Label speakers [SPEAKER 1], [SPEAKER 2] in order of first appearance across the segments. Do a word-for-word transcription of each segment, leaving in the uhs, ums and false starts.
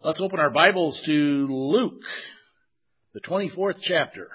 [SPEAKER 1] Let's open our Bibles to Luke, the twenty-fourth chapter.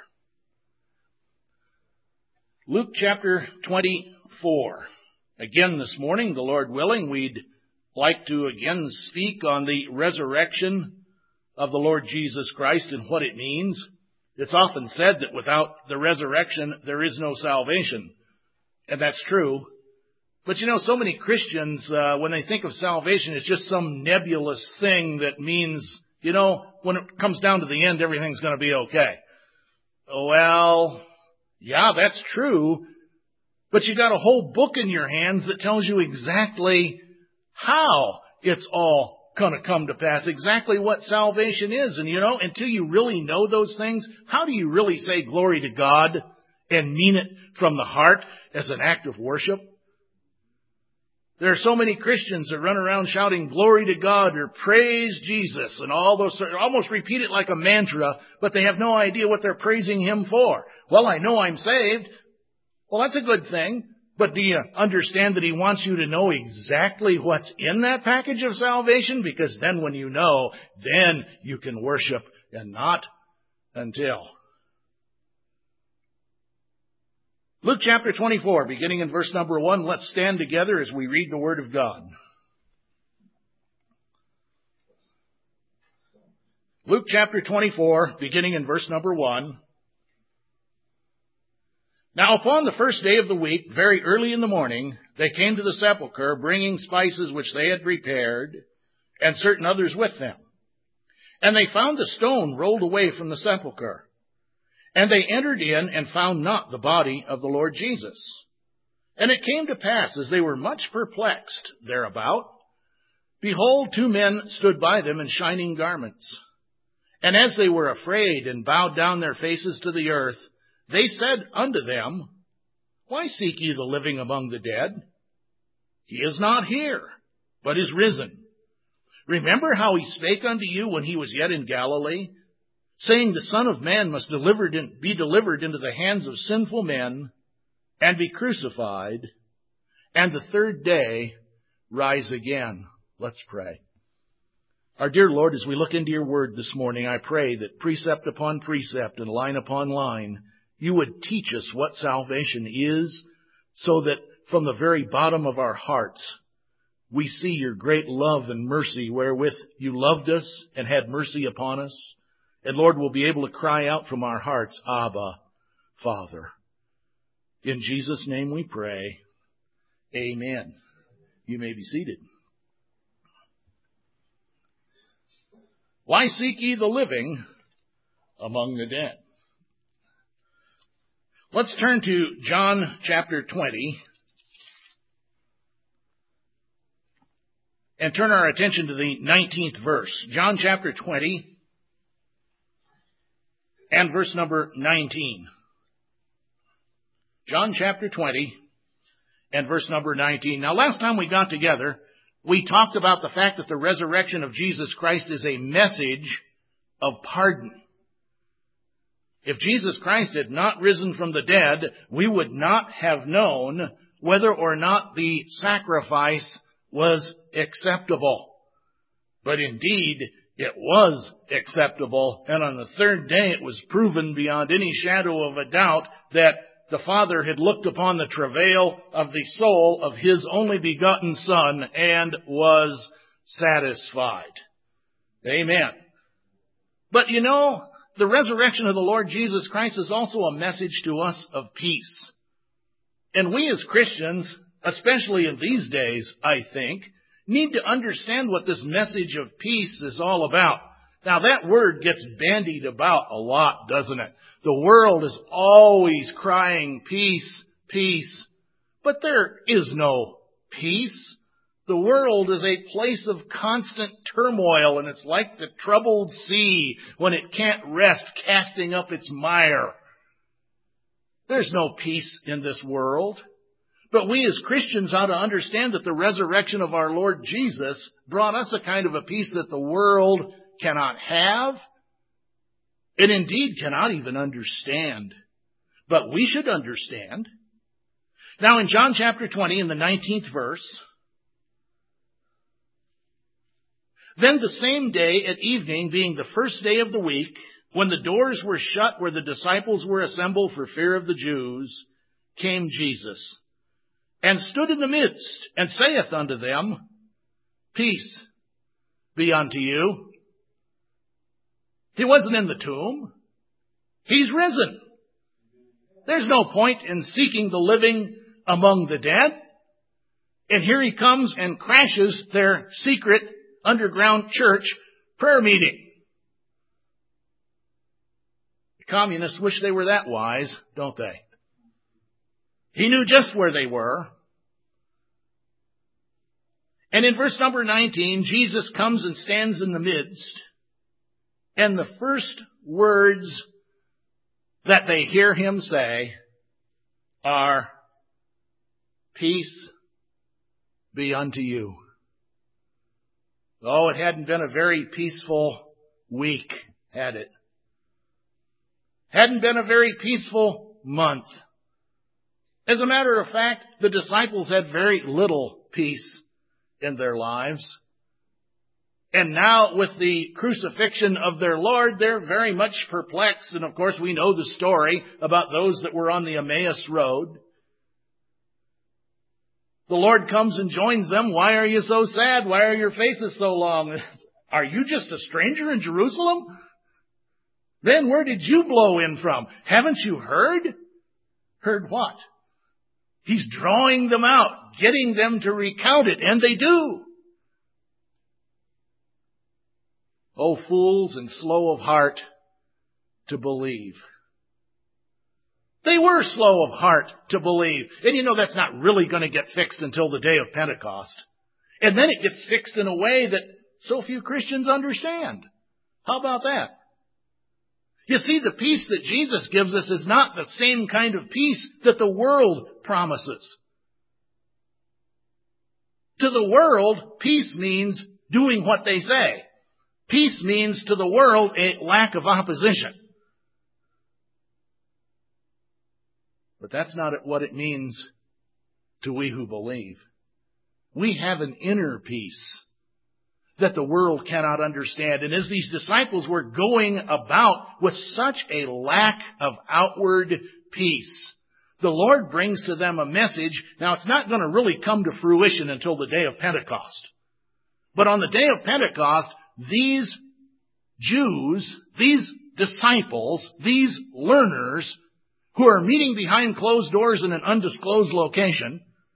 [SPEAKER 1] Luke chapter twenty-four. Again this morning, the Lord willing, we'd like to again speak on the resurrection of the Lord Jesus Christ and what it means. It's often said that without the resurrection, there is no salvation. And that's true. But you know, so many Christians, uh, when they think of salvation, it's just some nebulous thing that means, you know, when it comes down to the end, everything's going to be okay. Well, yeah, that's true. But you got a whole book in your hands that tells you exactly how it's all going to come to pass, exactly what salvation is. And you know, until you really know those things, how do you really say glory to God and mean it from the heart as an act of worship? There are so many Christians that run around shouting glory to God or praise Jesus and all those, almost repeat it like a mantra, but they have no idea what they're praising Him for. Well, I know I'm saved. Well, that's a good thing. But do you understand that He wants you to know exactly what's in that package of salvation? Because then when you know, then you can worship, and not until. Luke chapter twenty-four, beginning in verse number one, let's stand together as we read the Word of God. Luke chapter twenty-four, beginning in verse number one. Now upon the first day of the week, very early in the morning, they came to the sepulchre, bringing spices which they had prepared, and certain others with them. And they found the stone rolled away from the sepulchre. And they entered in and found not the body of the Lord Jesus. And it came to pass, as they were much perplexed thereabout, behold, two men stood by them in shining garments. And as they were afraid and bowed down their faces to the earth, they said unto them, Why seek ye the living among the dead? He is not here, but is risen. Remember how He spake unto you when He was yet in Galilee, saying, The Son of Man must delivered in, be delivered into the hands of sinful men, and be crucified, and the third day rise again. Let's pray. Our dear Lord, as we look into your word this morning, I pray that precept upon precept and line upon line, you would teach us what salvation is, so that from the very bottom of our hearts, we see your great love and mercy wherewith you loved us and had mercy upon us. And Lord, we'll be able to cry out from our hearts, Abba, Father. In Jesus' name we pray. Amen. You may be seated. Why seek ye the living among the dead? Let's turn to John chapter twenty and turn our attention to the nineteenth verse. John chapter twenty. And verse number nineteen. John chapter twenty and verse number nineteen. Now, last time we got together, we talked about the fact that the resurrection of Jesus Christ is a message of pardon. If Jesus Christ had not risen from the dead, we would not have known whether or not the sacrifice was acceptable. But indeed, it was acceptable, and on the third day it was proven beyond any shadow of a doubt that the Father had looked upon the travail of the soul of His only begotten Son and was satisfied. Amen. But you know, the resurrection of the Lord Jesus Christ is also a message to us of peace. And we as Christians, especially in these days, I think, need to understand what this message of peace is all about. Now, that word gets bandied about a lot, doesn't it? The world is always crying peace, peace, but there is no peace. The world is a place of constant turmoil, and it's like the troubled sea when it can't rest, casting up its mire. There's no peace in this world. But we as Christians ought to understand that the resurrection of our Lord Jesus brought us a kind of a peace that the world cannot have, and indeed cannot even understand. But we should understand. Now in John chapter twenty, in the nineteenth verse, Then the same day at evening, being the first day of the week, when the doors were shut where the disciples were assembled for fear of the Jews, came Jesus, and stood in the midst, and saith unto them, Peace be unto you. He wasn't in the tomb. He's risen. There's no point in seeking the living among the dead. And here he comes and crashes their secret underground church prayer meeting. The communists wish they were that wise, don't they? He knew just where they were. And in verse number nineteen, Jesus comes and stands in the midst. And the first words that they hear him say are, Peace be unto you. Oh, it hadn't been a very peaceful week, had it? Hadn't been a very peaceful month. As a matter of fact, the disciples had very little peace in their lives. And now with the crucifixion of their Lord, they're very much perplexed. And of course we know the story about those that were on the Emmaus Road. The Lord comes and joins them. Why are you so sad? Why are your faces so long? Are you just a stranger in Jerusalem? Then where did you blow in from? Haven't you heard? Heard what? He's drawing them out, getting them to recount it, and they do. Oh, fools and slow of heart to believe. They were slow of heart to believe. And you know that's not really going to get fixed until the day of Pentecost. And then it gets fixed in a way that so few Christians understand. How about that? You see, the peace that Jesus gives us is not the same kind of peace that the world promises. To the world, peace means doing what they say. Peace means to the world a lack of opposition. But that's not what it means to we who believe. We have an inner peace that the world cannot understand. And as these disciples were going about with such a lack of outward peace, the Lord brings to them a message. Now, it's not going to really come to fruition until the day of Pentecost. But on the day of Pentecost, these Jews, these disciples, these learners who are meeting behind closed doors in an undisclosed location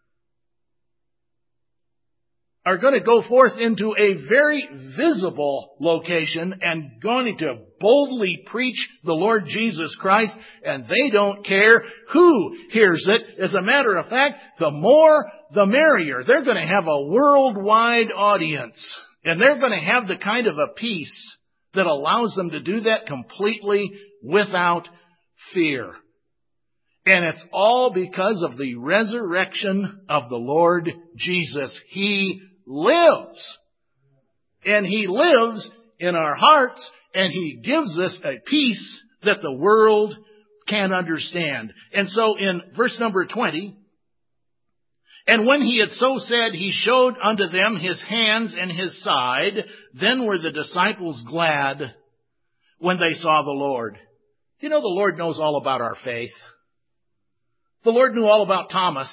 [SPEAKER 1] are going to go forth into a very visible location and going to boldly preach the Lord Jesus Christ, and they don't care who hears it. As a matter of fact, the more the merrier. They're going to have a worldwide audience, and they're going to have the kind of a peace that allows them to do that completely without fear. And it's all because of the resurrection of the Lord Jesus. He lives. And He lives in our hearts, and He gives us a peace that the world can't understand. And so in verse number twenty, and when He had so said, He showed unto them His hands and His side. Then were the disciples glad when they saw the Lord. You know, the Lord knows all about our faith. The Lord knew all about Thomas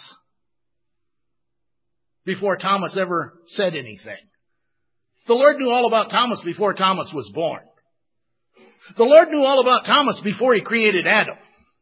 [SPEAKER 1] before Thomas ever said anything. The Lord knew all about Thomas before Thomas was born. The Lord knew all about Thomas before He created Adam.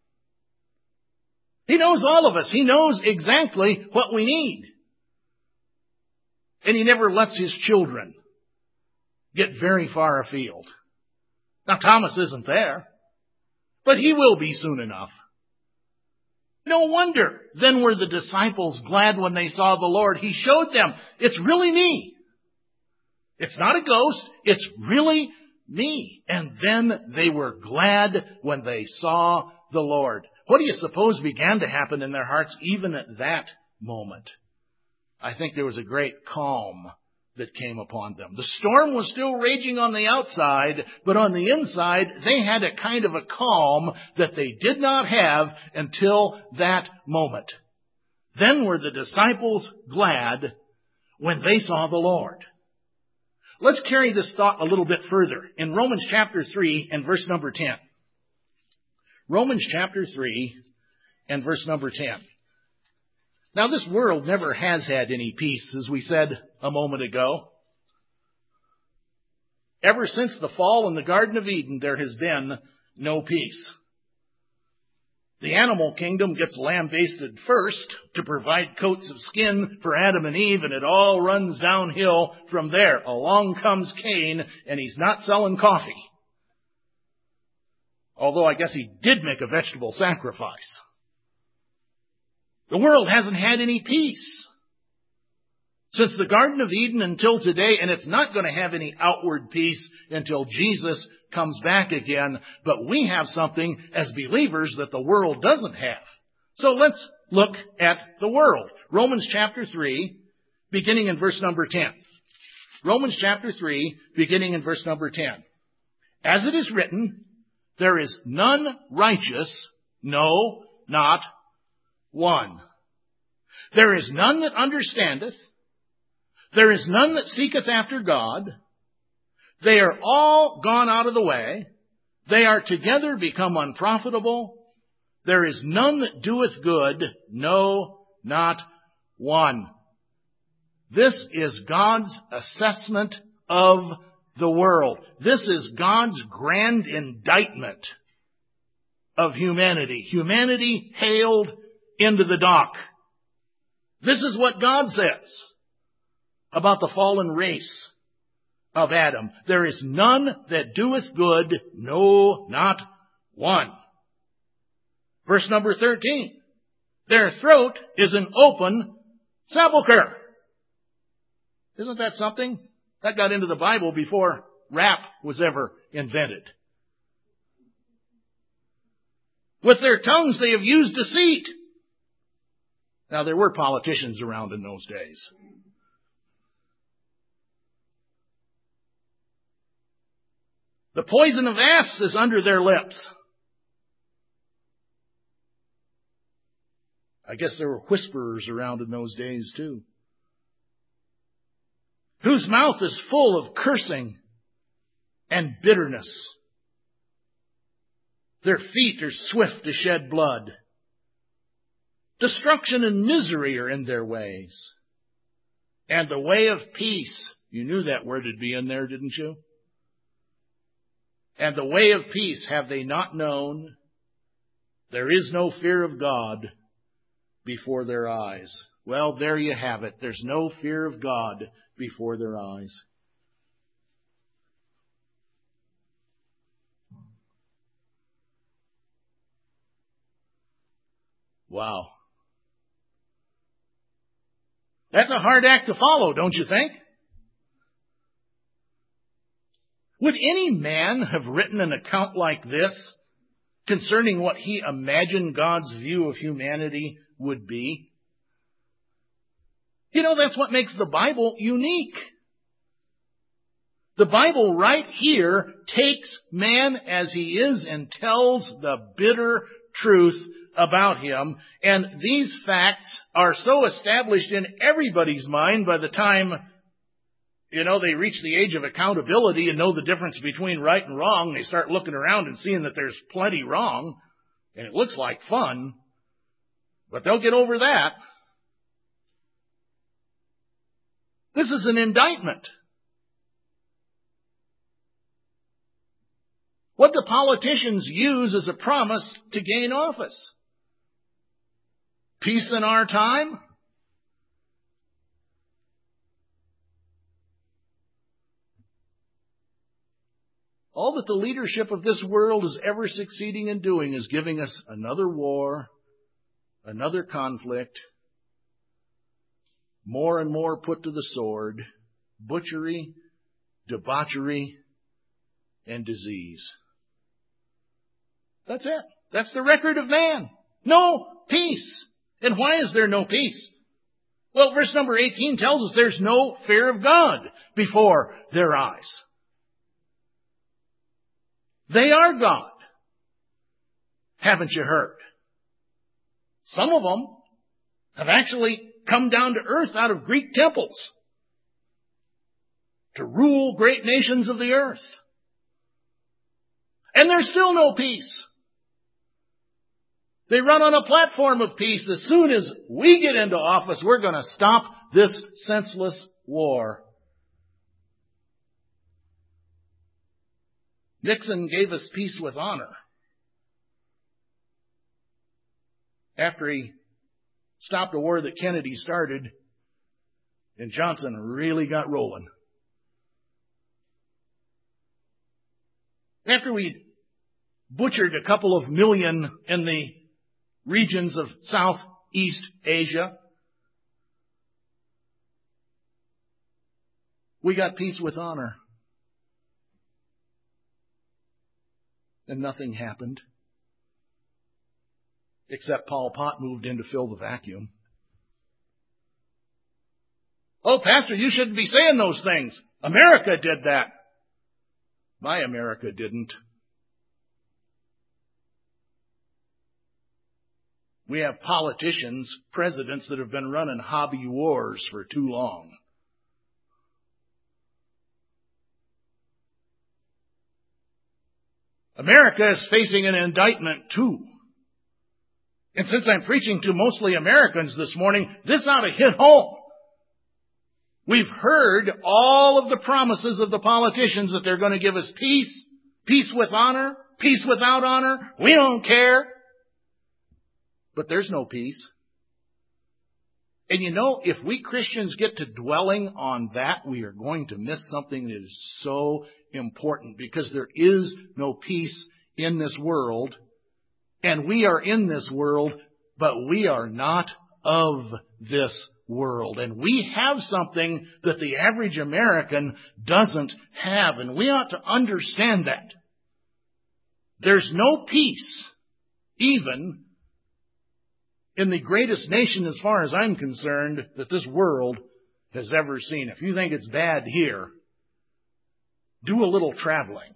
[SPEAKER 1] He knows all of us. He knows exactly what we need. And He never lets His children get very far afield. Now, Thomas isn't there, but he will be soon enough. No wonder then were the disciples glad when they saw the Lord. He showed them, it's really me. It's not a ghost. It's really me. And then they were glad when they saw the Lord. What do you suppose began to happen in their hearts even at that moment? I think there was a great calm that came upon them. The storm was still raging on the outside, but on the inside, they had a kind of a calm that they did not have until that moment. Then were the disciples glad when they saw the Lord. Let's carry this thought a little bit further. In Romans chapter three and verse number ten. Romans chapter three and verse number ten. Now this world never has had any peace, as we said a moment ago. Ever since the fall in the Garden of Eden, there has been no peace. The animal kingdom gets lambasted first to provide coats of skin for Adam and Eve, and it all runs downhill from there. Along comes Cain, and he's not selling coffee. Although I guess he did make a vegetable sacrifice. The world hasn't had any peace since the Garden of Eden until today, and it's not going to have any outward peace until Jesus comes back again. But we have something as believers that the world doesn't have. So let's look at the world. Romans chapter three, beginning in verse number ten. Romans chapter three, beginning in verse number ten. As it is written, there is none righteous, no, not one. There is none that understandeth. There is none that seeketh after God. They are all gone out of the way. They are together become unprofitable. There is none that doeth good, no, not one. This is God's assessment of the world. This is God's grand indictment of humanity. Humanity hailed into the dock. This is what God says about the fallen race of Adam. There is none that doeth good, no, not one. Verse number thirteen. Their throat is an open sepulcher. Isn't that something? That got into the Bible before rap was ever invented. With their tongues they have used deceit. Now there were politicians around in those days. The poison of asps is under their lips. I guess there were whisperers around in those days too. Whose mouth is full of cursing and bitterness. Their feet are swift to shed blood. Destruction and misery are in their ways. And the way of peace, you knew that word would be in there, didn't you? And the way of peace have they not known. There is no fear of God before their eyes. Well, there you have it. There's no fear of God before their eyes. Wow. That's a hard act to follow, don't you think? Would any man have written an account like this concerning what he imagined God's view of humanity would be? You know, that's what makes the Bible unique. The Bible right here takes man as he is and tells the bitter truth about him. And these facts are so established in everybody's mind by the time, you know, they reach the age of accountability and know the difference between right and wrong. They start looking around and seeing that there's plenty wrong. And it looks like fun. But they'll get over that. This is an indictment. What do politicians use as a promise to gain office? Peace in our time? All that the leadership of this world is ever succeeding in doing is giving us another war, another conflict, more and more put to the sword, butchery, debauchery, and disease. That's it. That's the record of man. No peace. And why is there no peace? Well, verse number eighteen tells us there's no fear of God before their eyes. They are God. Haven't you heard? Some of them have actually come down to earth out of Greek temples. to rule great nations of the earth. And there's still no peace. They run on a platform of peace. As soon as we get into office, we're going to stop this senseless war. Nixon gave us peace with honor after he stopped a war that Kennedy started and Johnson really got rolling. After we butchered a couple of million in the regions of Southeast Asia, we got peace with honor. And nothing happened. Except Pol Pot moved in to fill the vacuum. Oh, Pastor, you shouldn't be saying those things. America did that. My America didn't. We have politicians, presidents that have been running hobby wars for too long. America is facing an indictment too. And since I'm preaching to mostly Americans this morning, this ought to hit home. We've heard all of the promises of the politicians that they're going to give us peace, peace with honor, peace without honor. We don't care. But there's no peace. And you know, if we Christians get to dwelling on that, we are going to miss something that is so important, because there is no peace in this world. And we are in this world, but we are not of this world. And we have something that the average American doesn't have. And we ought to understand that. There's no peace, even in the greatest nation, as far as I'm concerned, that this world has ever seen. If you think it's bad here, do a little traveling.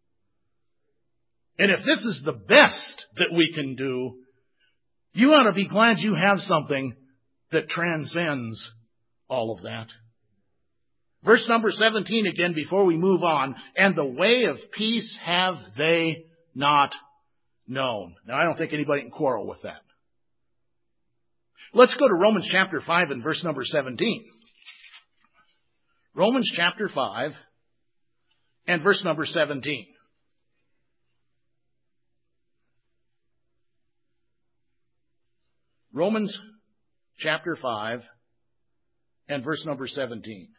[SPEAKER 1] And if this is the best that we can do, you ought to be glad you have something that transcends all of that. Verse number seventeen again, before we move on. And the way of peace have they not known. Now, I don't think anybody can quarrel with that. Let's go to Romans chapter five and verse number seventeen. Romans chapter five and verse number seventeen. Romans chapter five and verse number seventeen.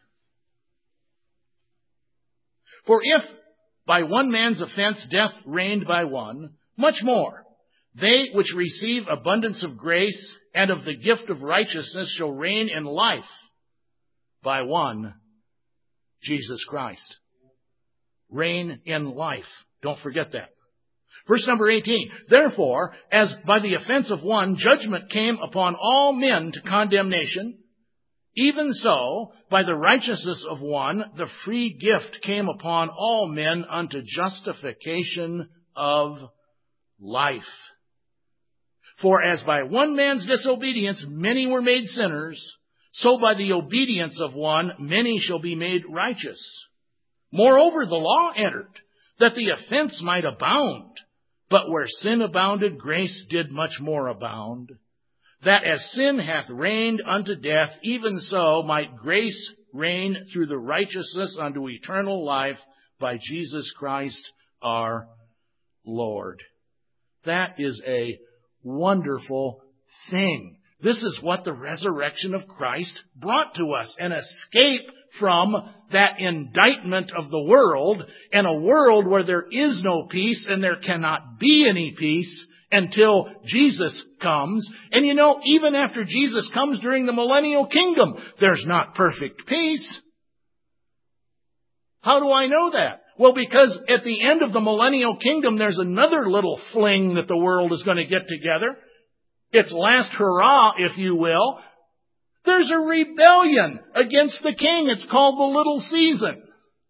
[SPEAKER 1] For if by one man's offense death reigned by one, much more they which receive abundance of grace and of the gift of righteousness shall reign in life by one, Jesus Christ. Reign in life. Don't forget that. Verse number eighteen. Therefore, as by the offense of one judgment came upon all men to condemnation, even so, by the righteousness of one, the free gift came upon all men unto justification of life. For as by one man's disobedience many were made sinners, so by the obedience of one many shall be made righteous. Moreover, the law entered, that the offense might abound. But where sin abounded, grace did much more abound. That as sin hath reigned unto death, even so might grace reign through the righteousness unto eternal life by Jesus Christ our Lord. That is a wonderful thing. This is what the resurrection of Christ brought to us. An escape from that indictment of the world, and a world where there is no peace and there cannot be any peace until Jesus comes. And you know, even after Jesus comes during the millennial kingdom, there's not perfect peace. How do I know that? Well, because at the end of the millennial kingdom, there's another little fling that the world is going to get together. Its last hurrah, if you will. There's a rebellion against the king. It's called the little season.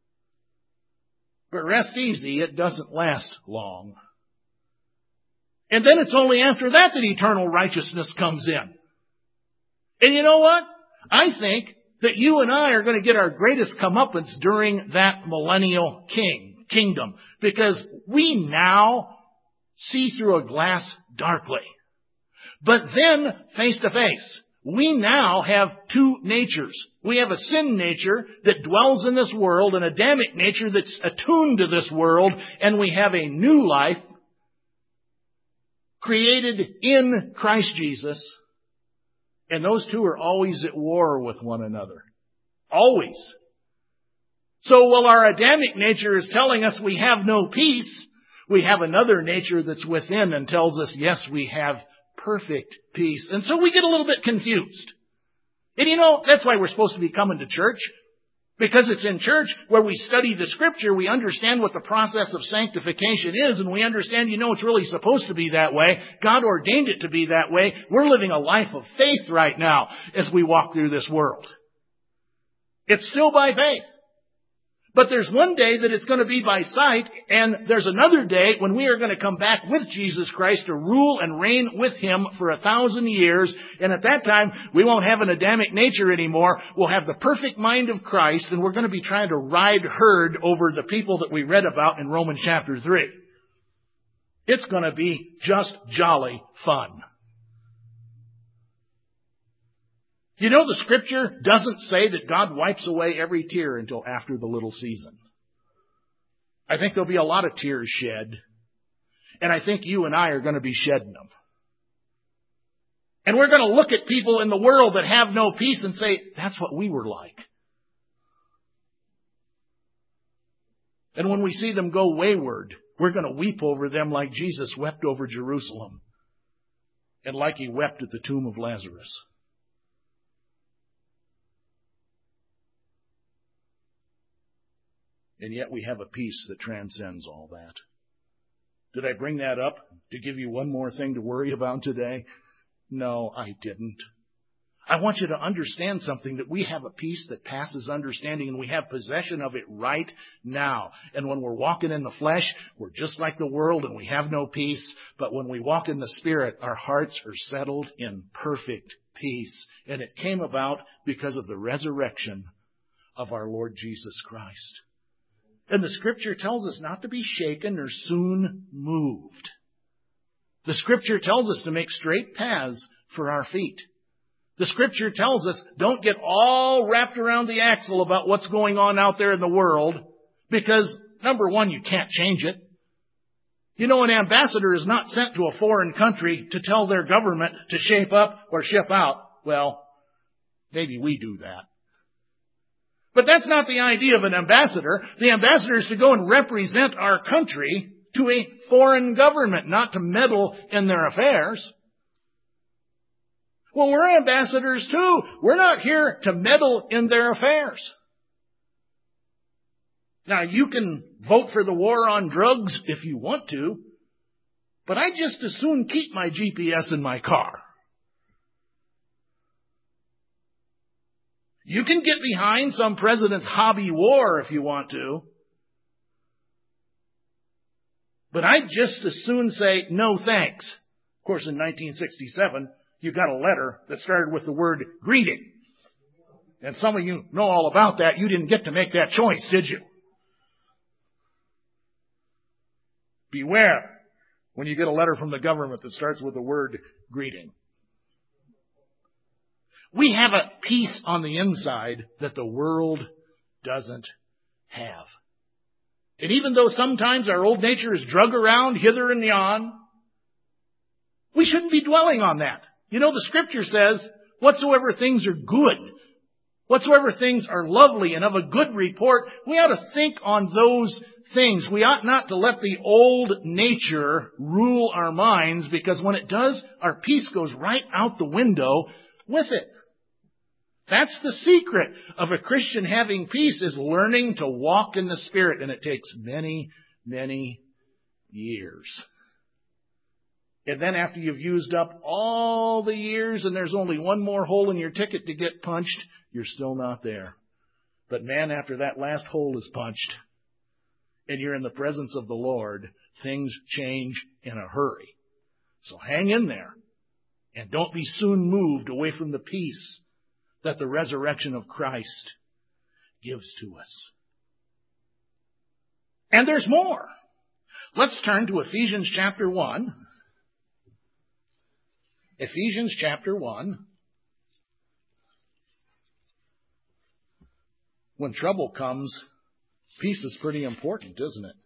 [SPEAKER 1] But rest easy, it doesn't last long. And then it's only after that that eternal righteousness comes in. And you know what? I think that you and I are going to get our greatest comeuppance during that millennial king, kingdom. Because we now see through a glass darkly. But then, face to face, we now have two natures. We have a sin nature that dwells in this world, an Adamic nature that's attuned to this world, and we have a new life created in Christ Jesus. And those two are always at war with one another. Always. So while our Adamic nature is telling us we have no peace, we have another nature that's within and tells us, yes, we have perfect peace. And so we get a little bit confused. And you know, that's why we're supposed to be coming to church. Because it's in church where we study the Scripture, we understand what the process of sanctification is, and we understand, you know, it's really supposed to be that way. God ordained it to be that way. We're living a life of faith right now as we walk through this world. It's still by faith. But there's one day that it's going to be by sight, and there's another day when we are going to come back with Jesus Christ to rule and reign with Him for a thousand years. And at that time, we won't have an Adamic nature anymore. We'll have the perfect mind of Christ, and we're going to be trying to ride herd over the people that we read about in Romans chapter three. It's going to be just jolly fun. You know, the Scripture doesn't say that God wipes away every tear until after the little season. I think there'll be a lot of tears shed. And I think you and I are going to be shedding them. And we're going to look at people in the world that have no peace and say, that's what we were like. And when we see them go wayward, we're going to weep over them like Jesus wept over Jerusalem. And like He wept at the tomb of Lazarus. And yet we have a peace that transcends all that. Did I bring that up to give you one more thing to worry about today? No, I didn't. I want you to understand something, that we have a peace that passes understanding, and we have possession of it right now. And when we're walking in the flesh, we're just like the world and we have no peace. But when we walk in the Spirit, our hearts are settled in perfect peace. And it came about because of the resurrection of our Lord Jesus Christ. And the Scripture tells us not to be shaken or soon moved. The Scripture tells us to make straight paths for our feet. The Scripture tells us don't get all wrapped around the axle about what's going on out there in the world, because, number one, you can't change it. You know, an ambassador is not sent to a foreign country to tell their government to shape up or ship out. Well, maybe we do that. But that's not the idea of an ambassador. The ambassador is to go and represent our country to a foreign government, not to meddle in their affairs. Well, we're ambassadors too. We're not here to meddle in their affairs. Now, you can vote for the war on drugs if you want to, but I'd just as soon keep my G P S in my car. You can get behind some president's hobby war if you want to. But I'd just as soon say, no thanks. Of course, in nineteen sixty-seven, you got a letter that started with the word greeting. And some of you know all about that. You didn't get to make that choice, did you? Beware when you get a letter from the government that starts with the word greeting. We have a peace on the inside that the world doesn't have. And even though sometimes our old nature is drug around hither and yon, we shouldn't be dwelling on that. You know, the Scripture says, whatsoever things are good, whatsoever things are lovely and of a good report, we ought to think on those things. We ought not to let the old nature rule our minds, because when it does, our peace goes right out the window with it. That's the secret of a Christian having peace, is learning to walk in the Spirit. And it takes many, many years. And then after you've used up all the years and there's only one more hole in your ticket to get punched, you're still not there. But man, after that last hole is punched and you're in the presence of the Lord, things change in a hurry. So hang in there and don't be soon moved away from the peace that the resurrection of Christ gives to us. And there's more. Let's turn to Ephesians chapter one. Ephesians chapter one. When trouble comes, peace is pretty important, isn't it?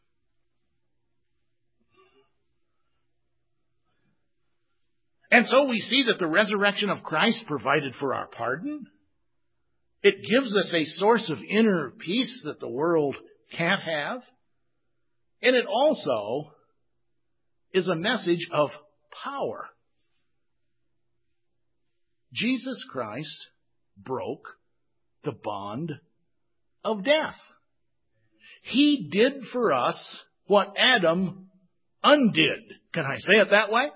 [SPEAKER 1] And so we see that the resurrection of Christ provided for our pardon. It gives us a source of inner peace that the world can't have. And it also is a message of power. Jesus Christ broke the bond of death. He did for us what Adam undid. Can I say it that way?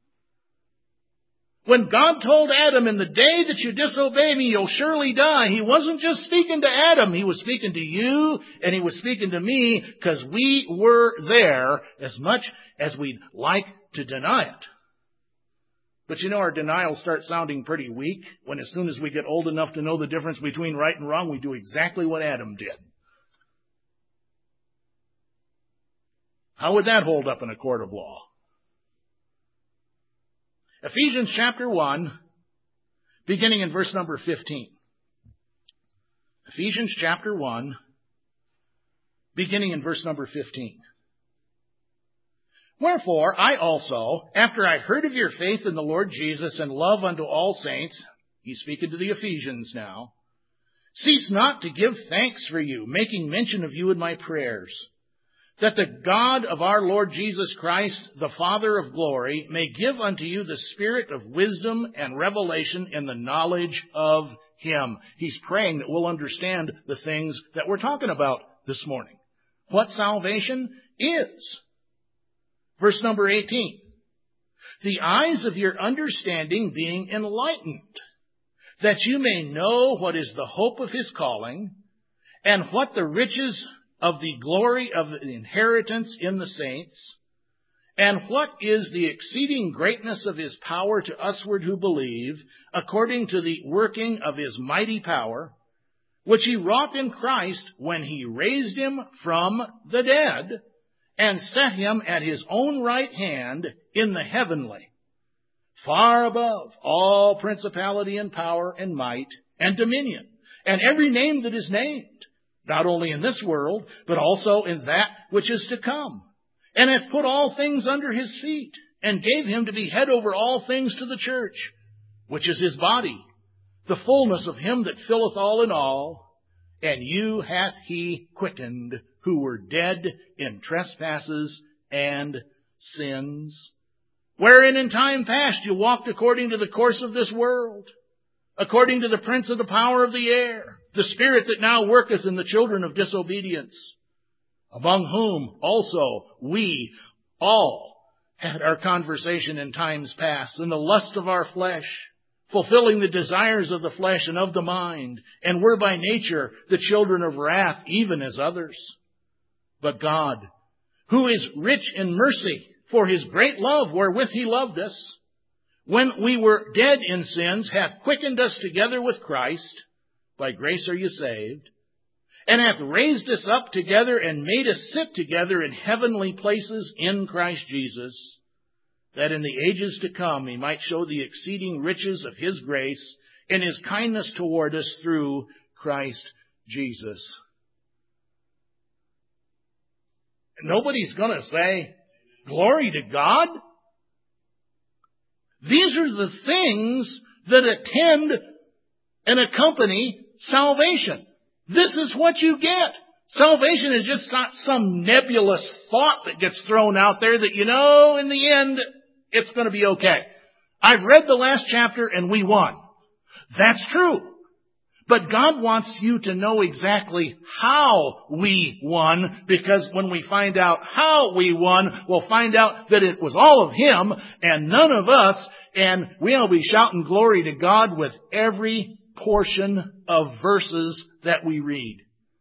[SPEAKER 1] When God told Adam, in the day that you disobey me, you'll surely die, He wasn't just speaking to Adam. He was speaking to you, and He was speaking to me, because we were there as much as we'd like to deny it. But you know, our denial starts sounding pretty weak when as soon as we get old enough to know the difference between right and wrong, we do exactly what Adam did. How would that hold up in a court of law? Ephesians chapter one, beginning in verse number fifteen. Ephesians chapter one, beginning in verse number fifteen. Wherefore I also, after I heard of your faith in the Lord Jesus and love unto all saints, he's speaking to the Ephesians now, cease not to give thanks for you, making mention of you in my prayers, that the God of our Lord Jesus Christ, the Father of glory, may give unto you the spirit of wisdom and revelation in the knowledge of Him. He's praying that we'll understand the things that we're talking about this morning. What salvation is. Verse number eighteen. The eyes of your understanding being enlightened, that you may know what is the hope of His calling, and what the riches of the glory of the inheritance in the saints, and what is the exceeding greatness of His power to usward who believe, according to the working of His mighty power, which He wrought in Christ when He raised Him from the dead, and set Him at His own right hand in the heavenly, far above all principality and power and might and dominion, and every name that is named, not only in this world, but also in that which is to come, and hath put all things under His feet, and gave Him to be head over all things to the church, which is His body, the fullness of Him that filleth all in all. And you hath He quickened, who were dead in trespasses and sins, wherein in time past you walked according to the course of this world, according to the prince of the power of the air, the spirit that now worketh in the children of disobedience, among whom also we all had our conversation in times past, in the lust of our flesh, fulfilling the desires of the flesh and of the mind, and were by nature the children of wrath, even as others. But God, who is rich in mercy, for His great love wherewith He loved us, when we were dead in sins, hath quickened us together with Christ. By grace are you saved, and hath raised us up together and made us sit together in heavenly places in Christ Jesus, that in the ages to come He might show the exceeding riches of His grace in His kindness toward us through Christ Jesus. Nobody's going to say, glory to God. These are the things that attend and accompany salvation. This is what you get. Salvation is just not some nebulous thought that gets thrown out there that, you know, in the end, it's going to be okay. I've read the last chapter and we won. That's true. But God wants you to know exactly how we won, because when we find out how we won, we'll find out that it was all of Him and none of us, and we'll be shouting glory to God with every portion of verses that we read.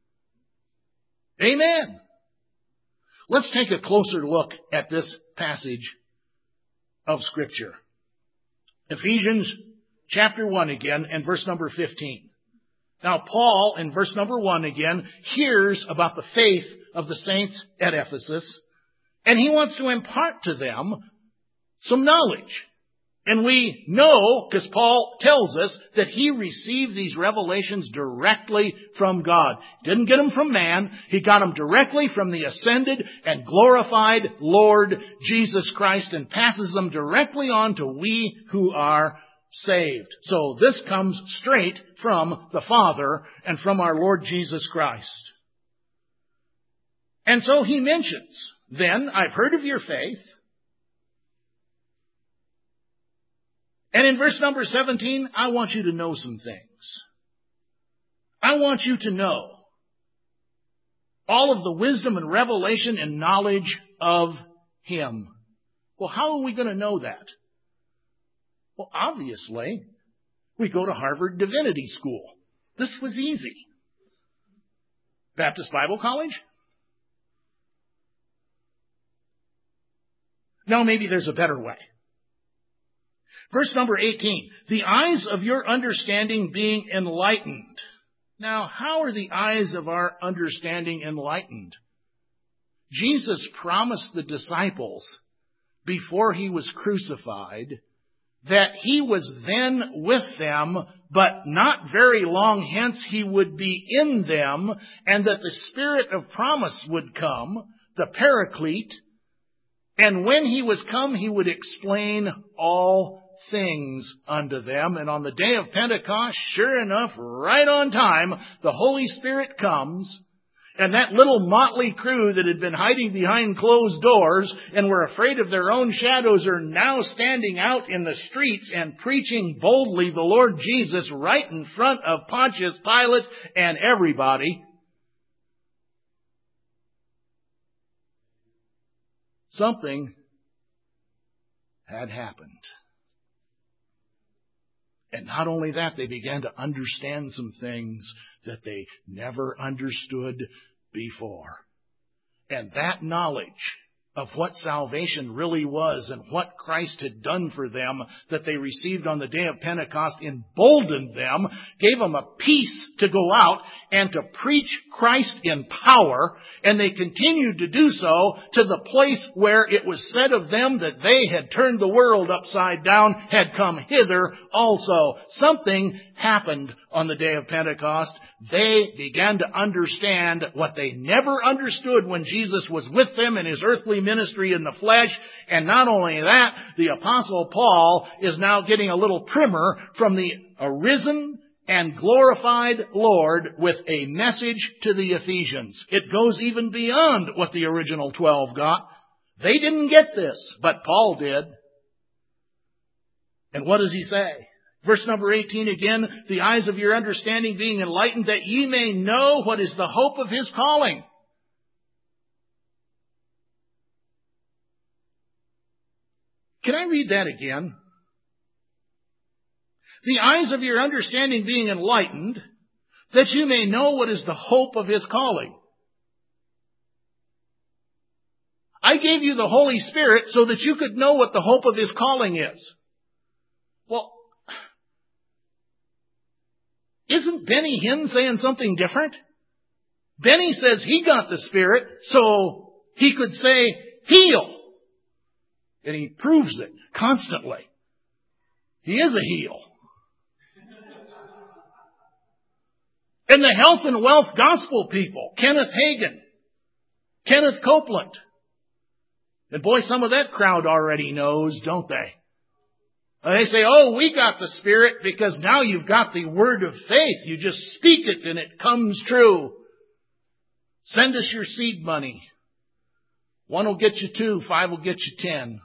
[SPEAKER 1] Amen. Let's take a closer look at this passage of Scripture. Ephesians chapter one again and verse number fifteen. Now, Paul, in verse number one again, hears about the faith of the saints at Ephesus, and he wants to impart to them some knowledge. And we know, because Paul tells us, that he received these revelations directly from God. Didn't get them from man. He got them directly from the ascended and glorified Lord Jesus Christ and passes them directly on to we who are saved. So this comes straight from the Father and from our Lord Jesus Christ. And so he mentions, then, I've heard of your faith. And in verse number seventeen, I want you to know some things. I want you to know all of the wisdom and revelation and knowledge of Him. Well, how are we going to know that? Well, obviously, we go to Harvard Divinity School. This was easy. Baptist Bible College? No, maybe there's a better way. Verse number eighteen, the eyes of your understanding being enlightened. Now, how are the eyes of our understanding enlightened? Jesus promised the disciples before He was crucified that He was then with them, but not very long hence He would be in them, and that the Spirit of promise would come, the Paraclete, and when He was come, He would explain all things unto them. And on the day of Pentecost, sure enough, right on time, the Holy Spirit comes, and that little motley crew that had been hiding behind closed doors and were afraid of their own shadows are now standing out in the streets and preaching boldly the Lord Jesus right in front of Pontius Pilate and everybody. Something had happened. And not only that, they began to understand some things that they never understood before. And that knowledge of what salvation really was and what Christ had done for them that they received on the day of Pentecost emboldened them, gave them a peace to go out and to preach Christ in power, and they continued to do so to the place where it was said of them that they had turned the world upside down, had come hither also. Something happened on the day of Pentecost. They began to understand what they never understood when Jesus was with them in His earthly ministry in the flesh. And not only that, the Apostle Paul is now getting a little primer from the arisen and glorified Lord with a message to the Ephesians. It goes even beyond what the original twelve got. They didn't get this, but Paul did. And what does he say? Verse number eighteen again, the eyes of your understanding being enlightened, that ye may know what is the hope of His calling. Can I read that again? The eyes of your understanding being enlightened, that you may know what is the hope of His calling. I gave you the Holy Spirit so that you could know what the hope of His calling is. Well, isn't Benny Hinn saying something different? Benny says he got the Spirit so he could say, heal. And he proves it constantly. He is a heel. And the health and wealth gospel people, Kenneth Hagin, Kenneth Copeland. And boy, some of that crowd already knows, don't they? They say, oh, we got the Spirit because now you've got the word of faith. You just speak it and it comes true. Send us your seed money. One will get you two, five will get you ten.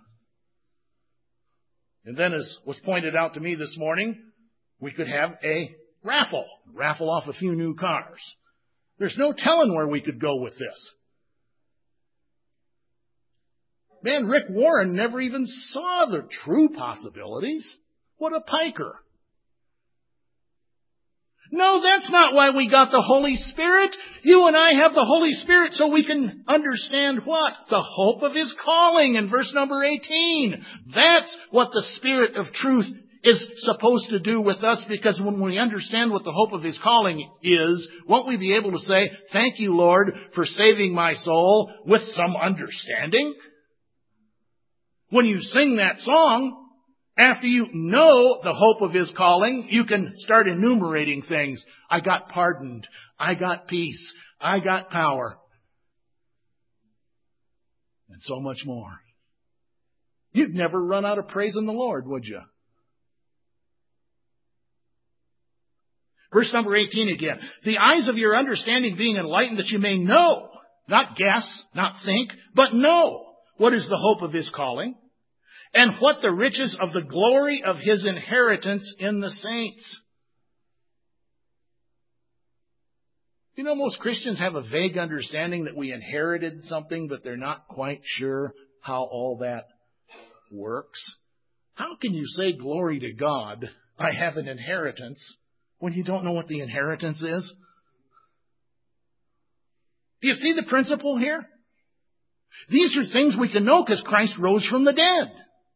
[SPEAKER 1] And then, as was pointed out to me this morning, we could have a raffle. Raffle off a few new cars. There's no telling where we could go with this. Man, Rick Warren never even saw the true possibilities. What a piker. No, that's not why we got the Holy Spirit. You and I have the Holy Spirit so we can understand what? The hope of His calling in verse number eighteen. That's what the Spirit of truth is supposed to do with us, because when we understand what the hope of His calling is, won't we be able to say, thank you, Lord, for saving my soul, with some understanding? When you sing that song, after you know the hope of His calling, you can start enumerating things. I got pardoned. I got peace. I got power. And so much more. You'd never run out of praising the Lord, would you? Verse number eighteen again. The eyes of your understanding being enlightened, that you may know, not guess, not think, but know what is the hope of His calling, and what the riches of the glory of His inheritance in the saints. You know, most Christians have a vague understanding that we inherited something, but they're not quite sure how all that works. How can you say glory to God, I have an inheritance, when you don't know what the inheritance is? Do you see the principle here? These are things we can know because Christ rose from the dead.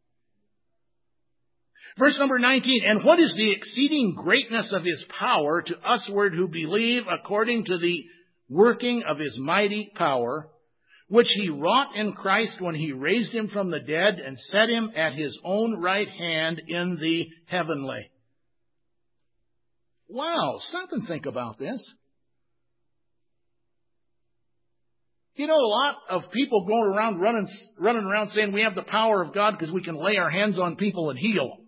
[SPEAKER 1] Verse number nineteen, and what is the exceeding greatness of His power to usward who believe, according to the working of His mighty power, which He wrought in Christ when He raised Him from the dead and set Him at His own right hand in the heavenly. Wow, stop and think about this. You know, a lot of people going around running, running around saying we have the power of God because we can lay our hands on people and heal them.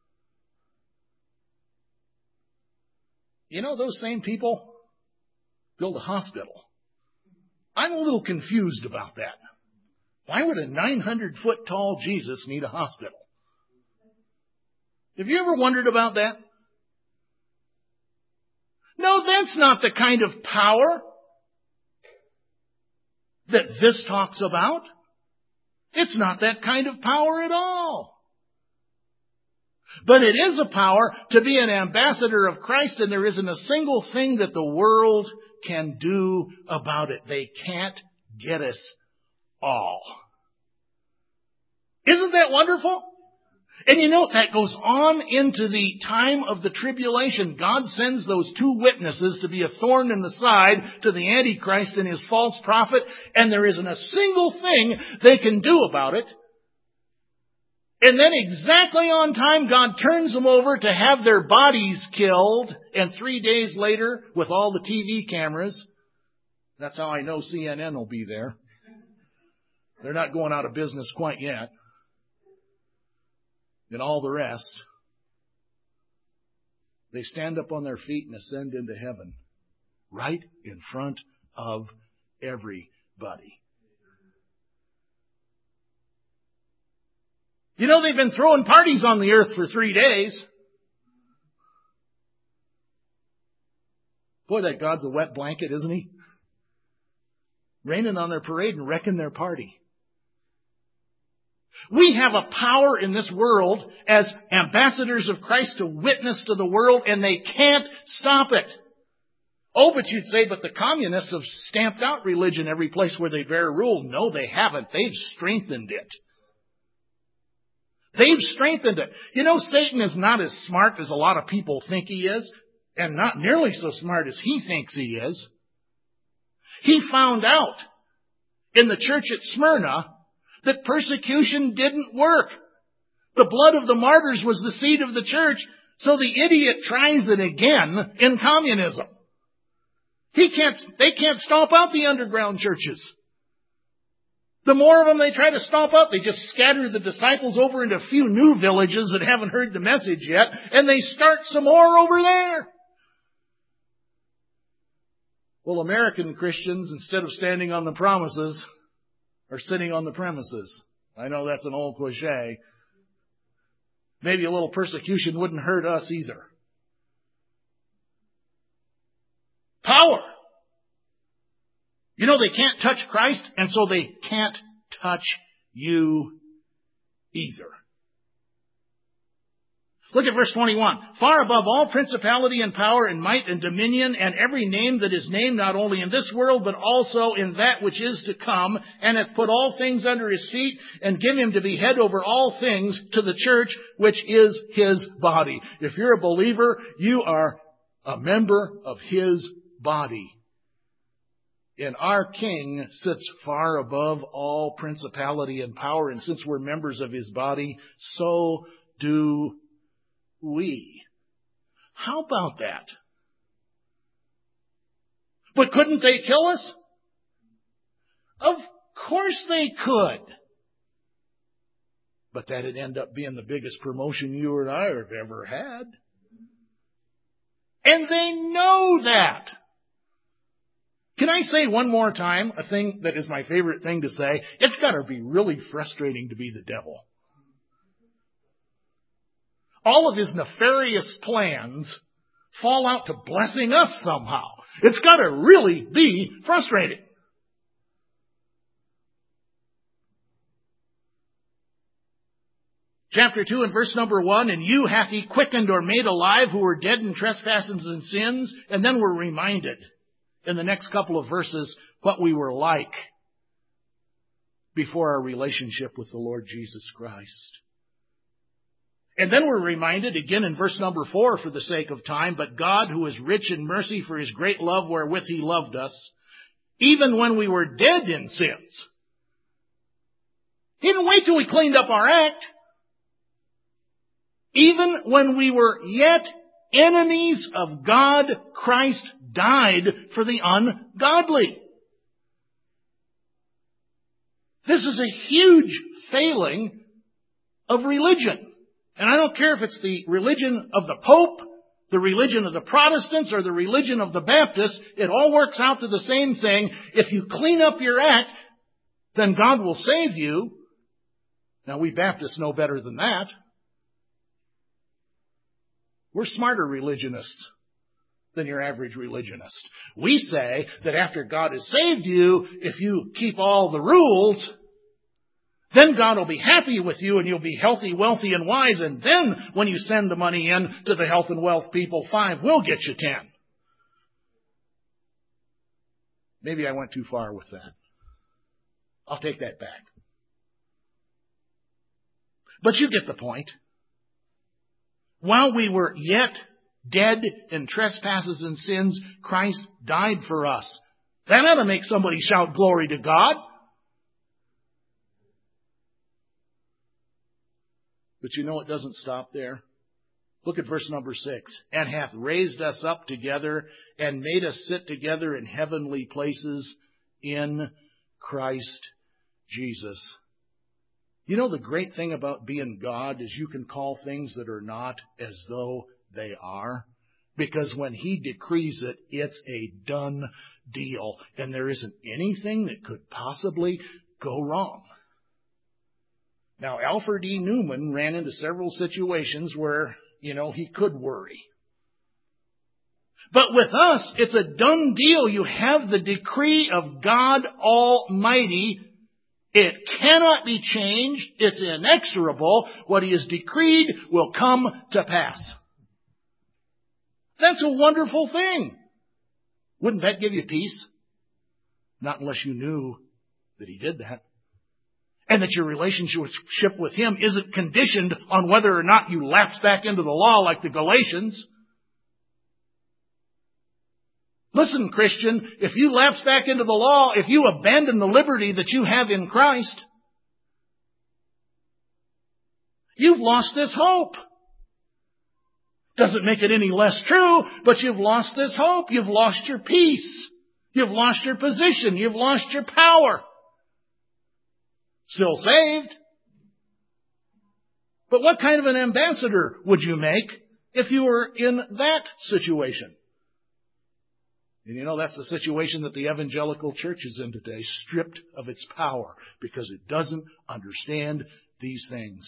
[SPEAKER 1] You know, those same people build a hospital. I'm a little confused about that. Why would a nine hundred foot tall Jesus need a hospital? Have you ever wondered about that? No, that's not the kind of power that this talks about. It's not that kind of power at all. But it is a power to be an ambassador of Christ, and there isn't a single thing that the world can do about it. They can't get us all. Isn't that wonderful? And you know, that goes on into the time of the tribulation. God sends those two witnesses to be a thorn in the side to the Antichrist and his false prophet, and there isn't a single thing they can do about it. And then exactly on time, God turns them over to have their bodies killed, and three days later, with all the T V cameras, that's how I know C N N will be there. They're not going out of business quite yet. And all the rest, they stand up on their feet and ascend into heaven, right in front of everybody. You know, they've been throwing parties on the earth for three days. Boy, that God's a wet blanket, isn't He? Raining on their parade and wrecking their party. We have a power in this world as ambassadors of Christ to witness to the world, and they can't stop it. Oh, but you'd say, but the communists have stamped out religion every place where they bear rule. No, they haven't. They've strengthened it. They've strengthened it. You know, Satan is not as smart as a lot of people think he is, and not nearly so smart as he thinks he is. He found out in the church at Smyrna that persecution didn't work. The blood of the martyrs was the seed of the church, so the idiot tries it again in communism. He can't, they can't stomp out the underground churches. The more of them they try to stomp out, they just scatter the disciples over into a few new villages that haven't heard the message yet, and they start some more over there. Well, American Christians, instead of standing on the promises, are sitting on the premises. I know that's an old cliche. Maybe a little persecution wouldn't hurt us either. Power. You know, they can't touch Christ, and so they can't touch you either. Look at verse twenty-one. Far above all principality and power and might and dominion and every name that is named not only in this world but also in that which is to come, and hath put all things under his feet and give him to be head over all things to the church, which is his body. If you're a believer, you are a member of his body. And our King sits far above all principality and power, and since we're members of his body, so do we. How about that? But couldn't they kill us? Of course they could. But that'd end up being the biggest promotion you and I have ever had. And they know that. Can I say one more time a thing that is my favorite thing to say? It's got to be really frustrating to be the devil. All of his nefarious plans fall out to blessing us somehow. It's got to really be frustrating. Chapter two and verse number one, and you hath he quickened or made alive who were dead in trespasses and sins. And then we're reminded in the next couple of verses what we were like before our relationship with the Lord Jesus Christ. And then we're reminded again in verse number four for the sake of time, but God who is rich in mercy for his great love wherewith he loved us, even when we were dead in sins. He didn't wait till we cleaned up our act. Even when we were yet enemies of God, Christ died for the ungodly. This is a huge failing of religion. And I don't care if it's the religion of the Pope, the religion of the Protestants, or the religion of the Baptists. It all works out to the same thing. If you clean up your act, then God will save you. Now, we Baptists know better than that. We're smarter religionists than your average religionist. We say that after God has saved you, if you keep all the rules, then God will be happy with you and you'll be healthy, wealthy, and wise. And then when you send the money in to the health and wealth people, five will get you ten. Maybe I went too far with that. I'll take that back. But you get the point. While we were yet dead in trespasses and sins, Christ died for us. That ought to make somebody shout glory to God. But you know it doesn't stop there. Look at verse number six. And hath raised us up together and made us sit together in heavenly places in Christ Jesus. You know the great thing about being God is you can call things that are not as though they are. Because when he decrees it, it's a done deal. And there isn't anything that could possibly go wrong. Now, Alfred E. Newman ran into several situations where, you know, he could worry. But with us, it's a done deal. You have the decree of God Almighty. It cannot be changed. It's inexorable. What he has decreed will come to pass. That's a wonderful thing. Wouldn't that give you peace? Not unless you knew that he did that. And that your relationship with him isn't conditioned on whether or not you lapse back into the law like the Galatians. Listen, Christian, if you lapse back into the law, if you abandon the liberty that you have in Christ, you've lost this hope. Doesn't make it any less true, but you've lost this hope. You've lost your peace. You've lost your position. You've lost your power. Still saved. But what kind of an ambassador would you make if you were in that situation? And you know, that's the situation that the evangelical church is in today, stripped of its power because it doesn't understand these things.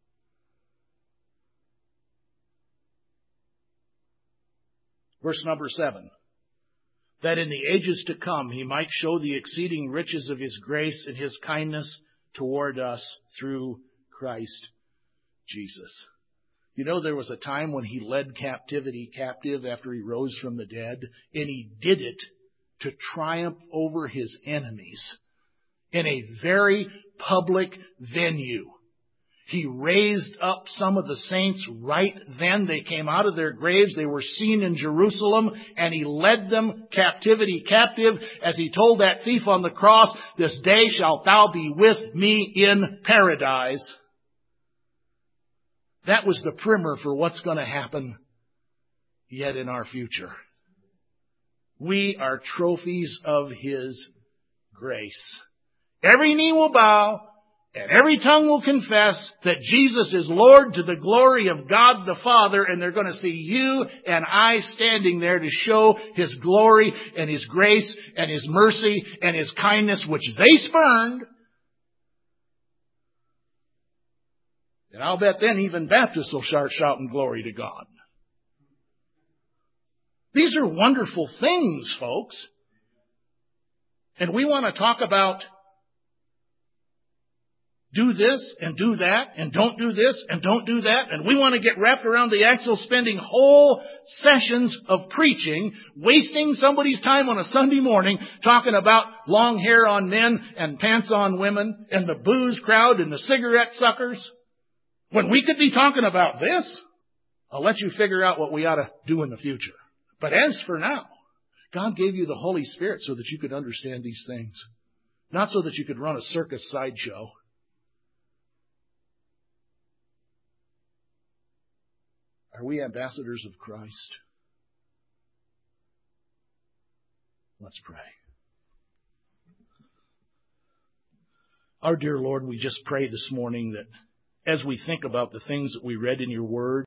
[SPEAKER 1] Verse number seven. That in the ages to come he might show the exceeding riches of his grace and his kindness toward us through Christ Jesus. You know, there was a time when he led captivity captive after he rose from the dead, and he did it to triumph over his enemies in a very public venue. He raised up some of the saints right then. They came out of their graves. They were seen in Jerusalem, and he led them captivity captive as he told that thief on the cross, "This day shalt thou be with me in paradise." That was the primer for what's going to happen yet in our future. We are trophies of His grace. Every knee will bow and every tongue will confess that Jesus is Lord to the glory of God the Father, and they're going to see you and I standing there to show His glory and His grace and His mercy and His kindness, which they spurned. And I'll bet then even Baptists will start shouting glory to God. These are wonderful things, folks. And we want to talk about do this and do that and don't do this and don't do that. And we want to get wrapped around the axle spending whole sessions of preaching, wasting somebody's time on a Sunday morning talking about long hair on men and pants on women and the booze crowd and the cigarette suckers. When we could be talking about this, I'll let you figure out what we ought to do in the future. But as for now, God gave you the Holy Spirit so that you could understand these things. Not so that you could run a circus sideshow. Are we ambassadors of Christ? Let's pray. Our dear Lord, we just pray this morning that as we think about the things that we read in your word,